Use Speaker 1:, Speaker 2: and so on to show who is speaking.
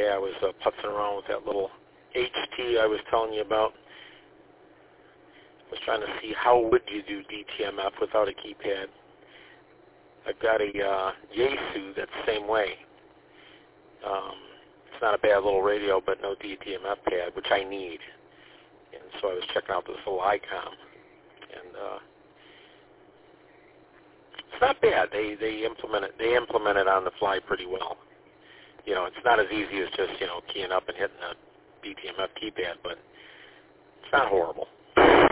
Speaker 1: day I was putzing around with that little HT I was telling you about. I was trying to see how would you do DTMF without a keypad. I've got a Yaesu that's the same way. It's not a bad little radio, but no DTMF pad, which I need. And so I was checking out this little ICOM, and it's not bad. They implement it on the fly pretty well. You know, it's not as easy as just, you know, keying up and hitting a DTMF keypad, but it's not horrible.